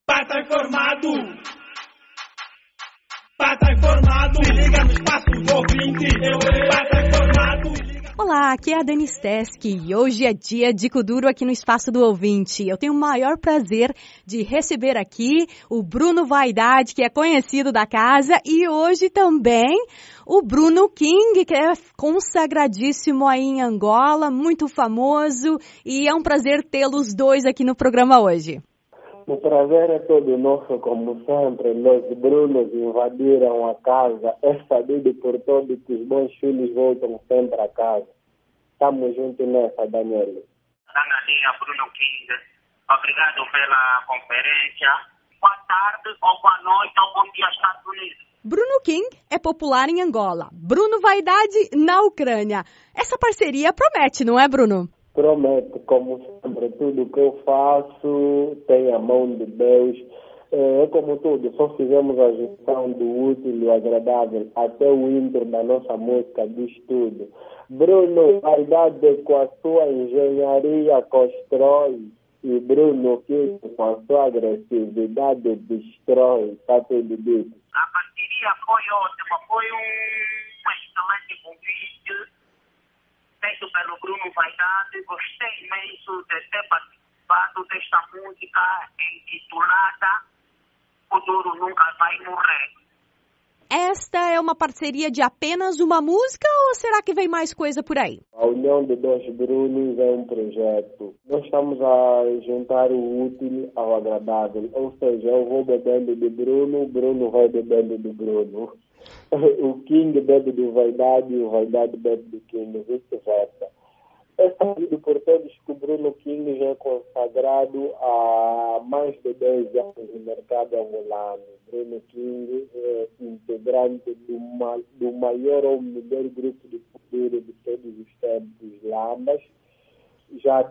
Pata informado. Pata informado. Se liga no espaço do ouvinte. Pata informado. Olá, aqui é a Dani Steski e hoje é dia de Kuduro aqui no Espaço do Ouvinte. Eu tenho o maior prazer de receber aqui o Bruno Vaidade, que é conhecido da casa, e hoje também o Bruno King, que é consagradíssimo aí em Angola, muito famoso, e é um prazer tê-los dois aqui no programa hoje. O prazer é todo nosso, como sempre. Os Brunos invadiram a casa. É sabido por todos que os bons filhos voltam sempre a casa. Estamos juntos nessa, Daniela. Ana Lia, Bruno King. Obrigado pela conferência. Boa tarde, ou boa noite, ou bom dia, Estados Unidos. Bruno King é popular em Angola. Bruno Vaidade na Ucrânia. Essa parceria promete, não é, Bruno? Prometo, como sempre, tudo que eu faço tem a mão de Deus. É como tudo, só fizemos a gestão do útil e agradável. Até o intro da nossa música diz tudo. Bruno Vaidade com a sua engenharia constrói. E Bruno King com a sua agressividade destrói. Está tudo dito. A parceria foi ótima, foi um excelente convite feito pelo Bruno Vaidade. Gostei imenso de ter participado desta música intitulada O Duro Nunca Vai Morrer. Esta é uma parceria de apenas uma música ou será que vem mais coisa por aí? A união de dois Brunos é um projeto. Nós estamos a juntar o útil ao agradável. Ou seja, eu vou bebendo de Bruno, o Bruno vai bebendo de Bruno. O King bebe do Vaidade e o Vaidade bebe do King, vice-versa. É sabido por todos que o Bruno King já é consagrado há mais de 10 anos no mercado angolano. Bruno King é integrante do maior ou melhor grupo de cultura de todos os tempos, Lamas. Já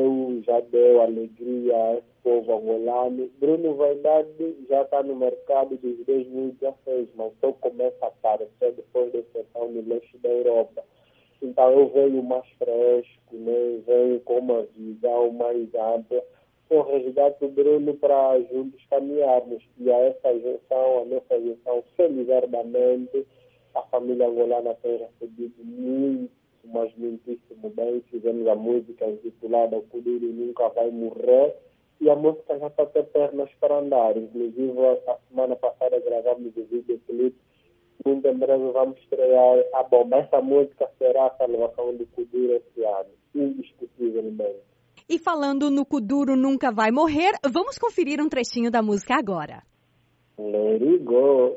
deu alegria a esse povo angolano. Bruno Vaidade já está no mercado desde 2016, mas só começa a aparecer depois da exceção no leste da Europa. Então eu venho mais fresco, né? Venho com uma visão mais ampla. Eu resgato o Bruno para juntos caminharmos. E a nossa gestão, felizardamente, a família angolana tem recebido muito, mas muitíssimo bem. Fizemos a música intitulada O Kuduro Nunca Vai Morrer. E a música já está até pernas para andar. Inclusive, a semana passada gravamos o videoclipe. Muito em breve vamos estrear a bomba. Essa música será a salvação do Kuduro esse ano, indiscutivelmente. E falando no Kuduro Nunca Vai Morrer, vamos conferir um trechinho da música agora. Let it go.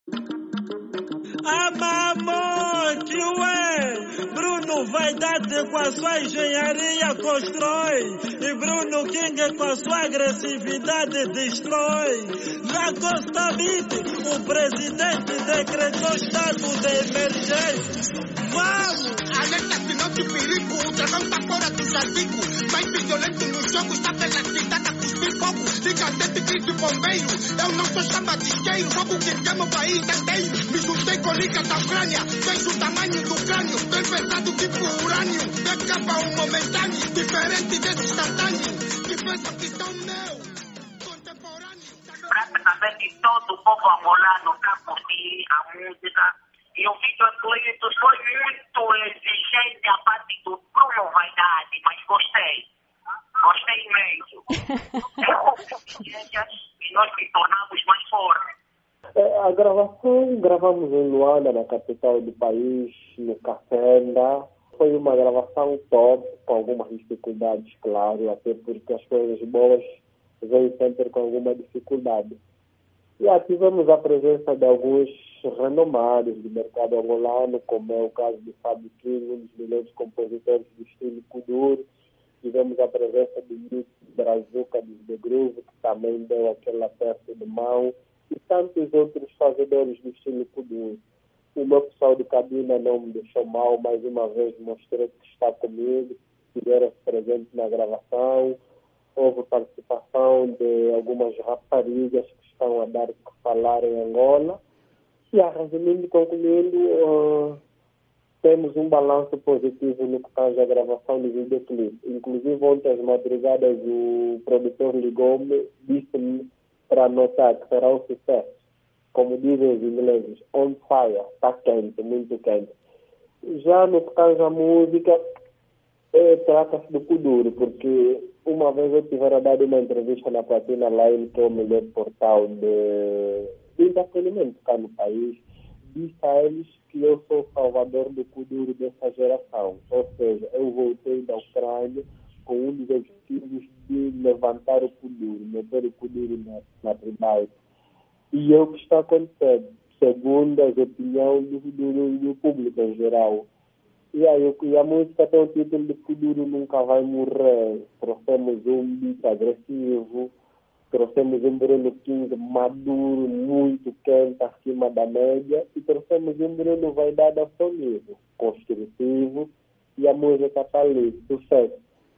Amamos, ué! Bruno Vaidade com a sua engenharia constrói. E Bruno King com a sua agressividade destrói. Na Costa Rica, o presidente decretou estado de emergência. Vamos! Alerta sinal de perigo, o dragão tá fora do jardico. Mais violento no jogo, está pela cidade a cuspir fogo. Gigante grito bombeiro, eu não sou chama de isqueiro. Fogo que queima o país inteiro. Me juntei com liga da Ucrânia, vejo o tamanho do crânio. Bem pesado tipo urânio, decapa um momentâneo. Diferente desse instantâneo, que pensa que são meu, contemporâneo. Praticamente todo o povo angolano está a curtir a música. E o videoclipe foi muito exigente a parte do Bruno Vaidade, mas gostei. Gostei imenso. E nós nos tornamos mais fortes. A gravação, gravamos em Luanda, na capital do país, no Cafenda. Foi uma gravação top, com algumas dificuldades, claro, até porque as coisas boas vêm sempre com alguma dificuldade. E tivemos a presença de alguns renomados do mercado angolano, como é o caso de Fábio King, um dos melhores compositores do estilo Kuduro. Tivemos a presença de Nick Brazuca do The Groove, que também deu aquele aperto de mão, e tantos outros fazedores do estilo Kuduro. O meu pessoal de cabina não me deixou mal, mais uma vez mostrou que está comigo, tiveram presente na gravação. Houve participação de algumas raparigas que estão a dar que falar em Angola. E, resumindo e concluindo, temos um balanço positivo no que tange a gravação do videoclipe. Inclusive, ontem às madrugadas, o produtor ligou-me, disse-me para notar que será um sucesso. Como dizem os ingleses, on fire, está quente, muito quente. Já no que tange a música, trata-se do Kuduro, porque uma vez eu tivera dado uma entrevista na Platina Line, que é o melhor portal de entretenimento cá no país, disse a eles que eu sou o salvador do Kuduro dessa geração. Ou seja, eu voltei da Ucrânia com um dos objetivos de levantar o Kuduro, meter o Kuduro na tribal. E é o que está acontecendo, segundo as opiniões do público em geral. E a música tem o título de Kuduro Nunca Vai Morrer. Trouxemos um beat agressivo, trouxemos um Bruno King maduro, muito quente, acima da média, e trouxemos um Bruno Vaidade ao sonido, construtivo, e a música está ali, sucesso.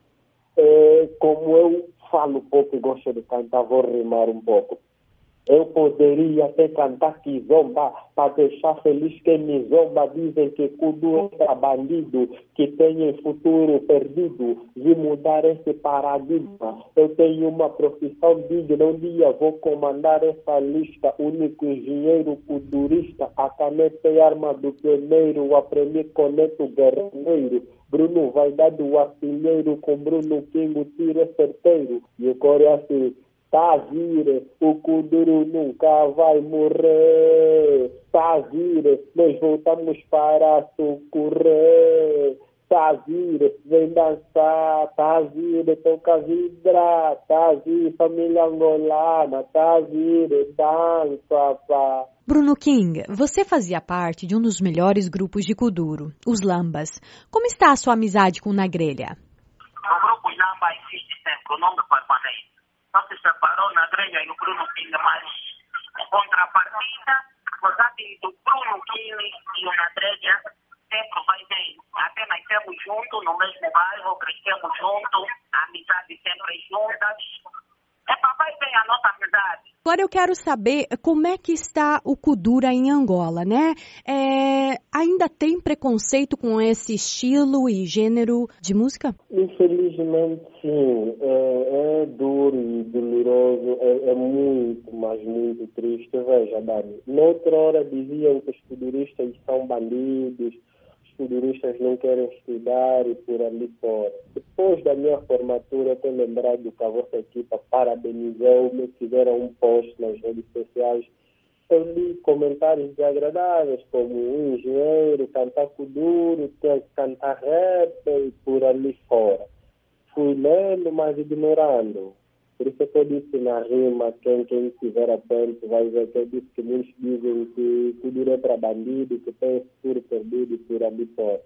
Como eu falo pouco e gosto de cantar, vou rimar um pouco. Eu poderia até cantar Kizomba para deixar feliz quem me zomba. Dizem que Kuduro é bandido, que tem futuro perdido. De mudar esse paradigma, eu tenho uma profissão digna. Um dia vou comandar essa lista. Único engenheiro kudurista, a caneta e arma do pioneiro. Aprendi com Neto Guerreiro. Bruno Vaidade, o artilheiro, com Bruno King, o tiro é certeiro. E o coro é assim: tá vire, o Kuduro nunca vai morrer. Tá vire, nós voltamos para socorrer. Tá vire, vem dançar. Tá vire, toca vidra. Tá vire, família angolana. Tá vire, dança, pá. Bruno King, você fazia parte de um dos melhores grupos de Kuduro, os Lambas. Como está a sua amizade com o Nagrelha? O grupo Lamba existe sempre, o nome permanece. Só se separou na grelha e o Bruno King, mas em contrapartida, apesar do Bruno King e o Nagrelha sempre vai bem. Até nascemos juntos no mesmo bairro, crescemos juntos, a amizade sempre juntas. Vai bem a nossa amizade. Agora eu quero saber como é que está o Kuduro em Angola, né? Ainda tem preconceito com esse estilo e gênero de música? Infelizmente, sim. É duro e doloroso. É muito, mas muito triste. Veja, Dani, noutra hora diziam que os kuduristas são bandidos, os kuduristas não querem estudar e por ali fora. Depois da minha formatura, eu tenho lembrado que a vossa equipa parabenizou-me, fizeram um post nas redes sociais. Eu li comentários desagradáveis, como um engenheiro, cantar Kuduro, tem que cantar rap e por ali fora. Fui lendo, mas ignorando. Por isso que eu disse na rima, quem estiver atento vai ver que eu disse que muitos dizem que Kuduro é para bandido, que tem futuro perdido e por ali fora.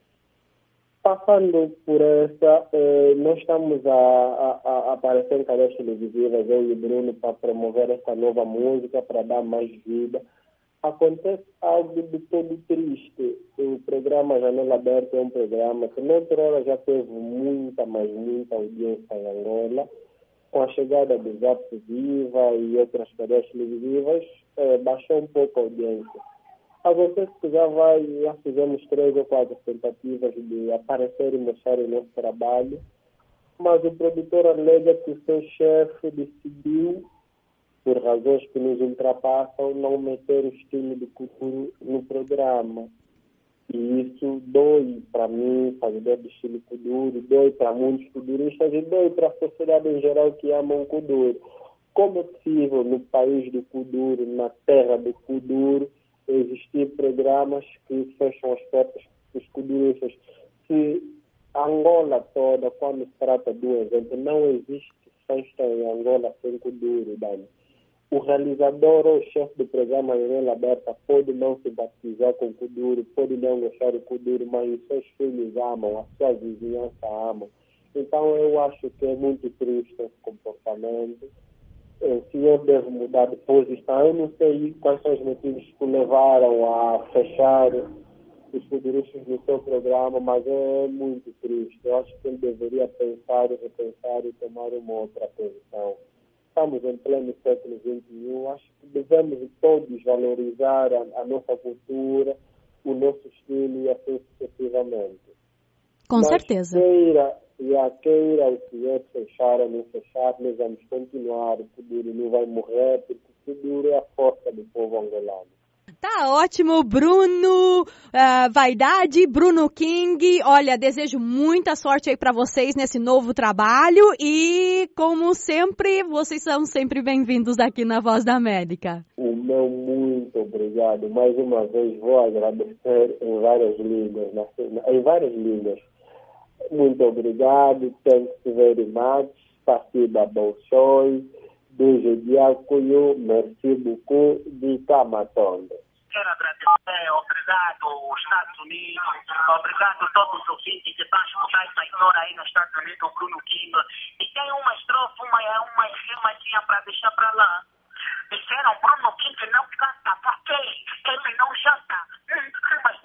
Passando por essa, nós estamos a aparecer em cadeias televisivas, eu e o Bruno, para promover essa nova música, para dar mais vida. Acontece algo de todo triste. O programa Janela Aberta é um programa que noutra hora já teve muita, mas muita audiência em Angola. Com a chegada do Zap Viva e outras cadeias televisivas, baixou um pouco a audiência. Acontece que já fizemos 3 ou 4 tentativas de aparecer e mostrar o nosso trabalho, mas o produtor alega que o seu chefe decidiu, por razões que nos ultrapassam, não meter o estilo de Kuduro no programa. E isso dói para mim, fazedor de estilo Kuduro, dói para muitos kuduristas e dói para a sociedade em geral que ama o Kuduro. Como é possível no país do Kuduro, na terra do Kuduro, existir programas que fecham as portas dos kuduristas? Se Angola toda, quando se trata do evento, não existe festa em Angola sem Kuduro, Dani. O realizador ou o chefe do programa Janela Aberta pode não se batizar com Kuduro, pode não gostar do Kuduro, mas os seus filhos amam, a sua vizinhança amam. Então eu acho que é muito triste esse comportamento. O senhor deve mudar de posição. Eu não sei quais são os motivos que o levaram a fechar os kuduristas no seu programa, mas é muito triste. Eu acho que ele deveria pensar e repensar e tomar uma outra posição. Estamos em pleno século XXI, acho que devemos todos valorizar a nossa cultura, o nosso estilo e assim sucessivamente. Com certeza. Queira o senhor fechar ou não fechar, nós vamos continuar. O Kuduro não vai morrer, porque o Kuduro é a força do povo angolano. Tá ótimo, Bruno Vaidade, Bruno King. Olha, desejo muita sorte aí para vocês nesse novo trabalho e, como sempre, vocês são sempre bem-vindos aqui na Voz da América. O meu muito obrigado. Mais uma vez vou agradecer em várias línguas. Muito obrigado. Thank you very much. Spasiba bolshoi. Beijo de apoio. Merci beaucoup. De Kamatonde. Quero agradecer, obrigado aos Estados Unidos, obrigado a todos os ouvintes que estão a escutar essa história aí nos Estados Unidos, o Bruno King. E tem uma estrofe, uma rimazinha para deixar para lá. Disseram Bruno King não canta porque ele não janta. Rimas